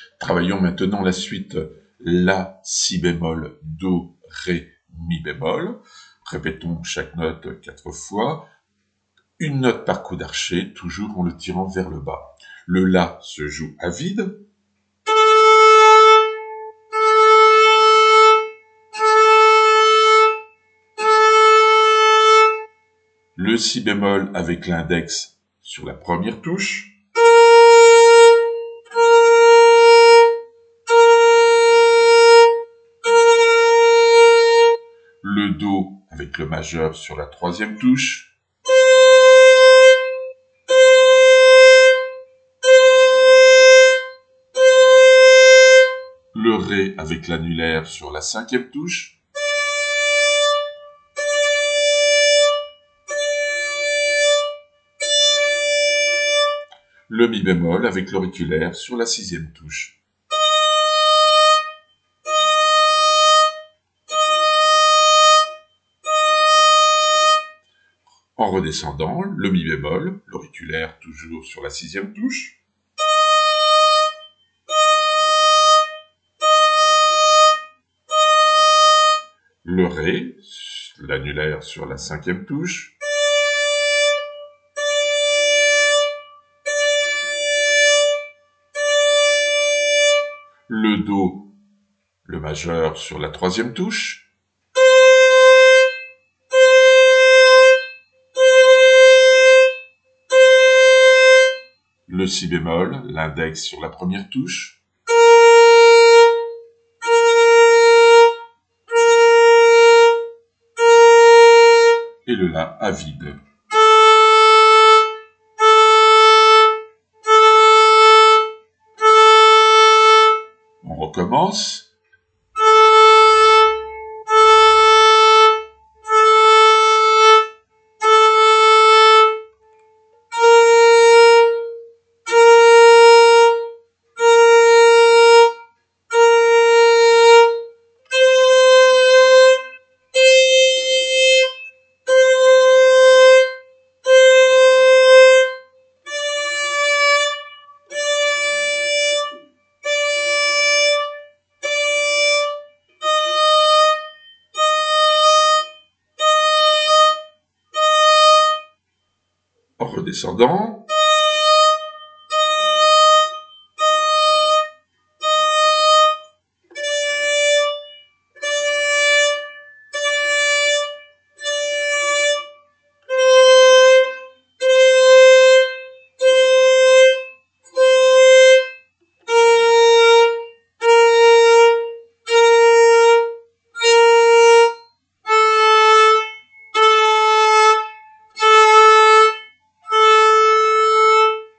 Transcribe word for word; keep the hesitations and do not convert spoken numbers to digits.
Travaillons maintenant la suite La, Si bémol, Do, Ré, Mi bémol. Répétons chaque note quatre fois. Une note par coup d'archet, toujours en le tirant vers le bas. Le La se joue à vide. Le Si bémol avec l'index sur la première touche. Le Do avec le majeur sur la troisième touche. Le Ré avec l'annulaire sur la cinquième touche. Le Mi bémol avec l'auriculaire sur la sixième touche. En redescendant, le Mi bémol, l'auriculaire toujours sur la sixième touche. Le Ré, l'annulaire sur la cinquième touche. Le Do, le majeur sur la troisième touche. Le Si bémol, l'index sur la première touche. Et le La à vide. On recommence. En redescendant.